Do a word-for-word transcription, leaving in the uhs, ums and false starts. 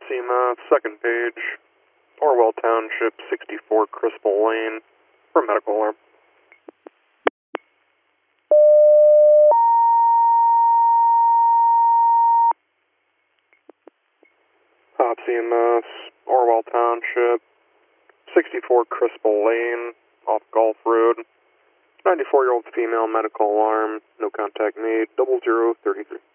SEMA, second page, Orwell Township, sixty-four Crystal Lane, for medical alarm. Hop C M S, Orwell Township, sixty-four Crystal Lane, off Golf Road, ninety-four-year-old female, medical alarm, no contact made, double zero thirty-three.